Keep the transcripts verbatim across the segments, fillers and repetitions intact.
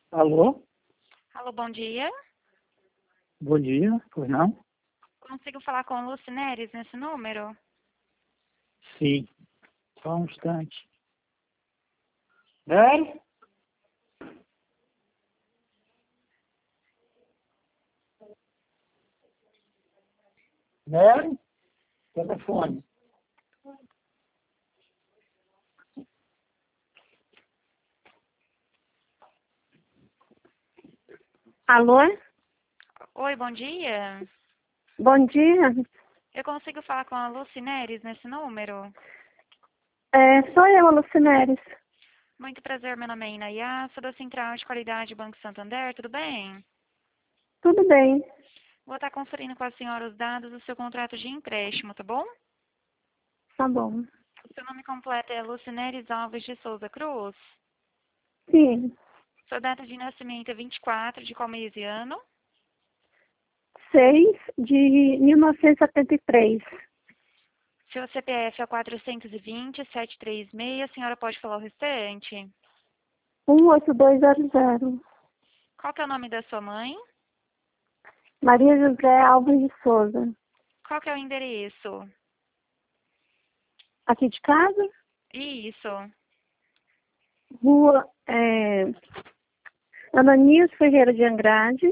Alô? Alô, bom dia. Bom dia, pois não? Consigo falar com o Lucineres nesse número? Sim. Só um instante. Nery? Nery? Telefone. Alô? Oi, bom dia. Bom dia. Eu consigo falar com a Lucineres nesse número? É, sou eu, a Lucineres. Muito prazer, meu nome é Inayá, sou da Central de Qualidade Banco Santander, tudo bem? Tudo bem. Vou estar conferindo com a senhora os dados do seu contrato de empréstimo, tá bom? Tá bom. O seu nome completo é Lucineres Alves de Souza Cruz. Sim. Sua data de nascimento é vinte e quatro de qual mês e ano? seis de mil novecentos e setenta e três. Seu C P F é quatrocentos e vinte, setecentos e trinta e seis, a senhora pode falar o restante? um oito dois zero zero. Qual que é o nome da sua mãe? Maria José Alves de Souza. Qual que é o endereço? Aqui de casa? Isso. Rua é, Ananias Ferreira de Andrade.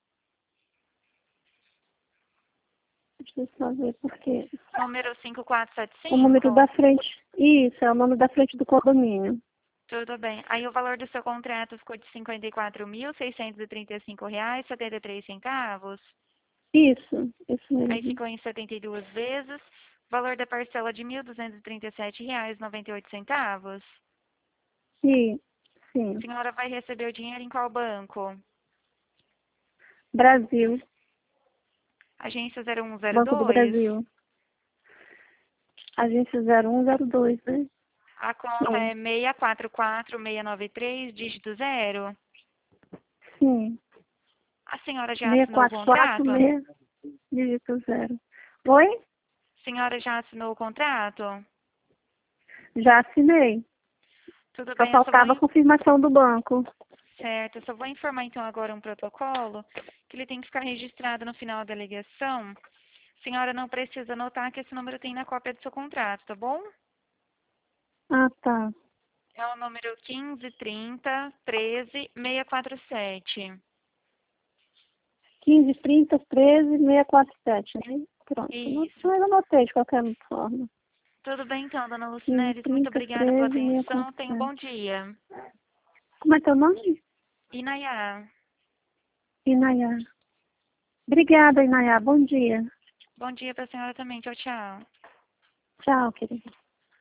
Deixa eu só ver porque Número cinco quatro sete o número cinco? da frente. Isso, é o nome da frente do condomínio. Tudo bem. Aí o valor do seu contrato ficou de cinquenta e quatro mil, seiscentos e trinta e cinco reais, e setenta e três centavos. Isso, isso Aí mesmo. ficou em setenta e duas vezes. O valor da parcela de mil duzentos e trinta e sete reais e noventa e oito centavos. Sim, A sim. senhora vai receber o dinheiro em qual banco? Brasil. Agência zero um zero Banco do dois. Brasil. Agência zero um zero dois, né? A conta É. é seis quatro quatro seis nove três, dígito zero. Sim. A senhora já seis assinou o quatro quatro contrato? A seis, dígito zero. Oi? senhora já assinou o contrato? Já assinei. Tudo Só bem, eu só vou faltava a confirmação do banco. Certo, eu só vou informar então agora um protocolo que ele tem que ficar registrado no final da ligação. A senhora não precisa anotar que esse número tem na cópia do seu contrato, tá bom? Ah, tá. É o número quinze trinta treze seiscentos e quarenta e sete. quinze, trinta, treze, seiscentos e quarenta e sete, né? Pronto. Não- Isso. Mas eu anotei de qualquer forma. Tudo bem então, dona quinze, Lucineres. Muito trinta, obrigada pela treze, atenção. seiscentos e Tenha um quarenta bom e sete. dia. Como é teu nome? Inayá. Inayá. Obrigada, Inayá. Bom dia. Bom dia para a senhora também. Tchau, tchau. Tchau, querida.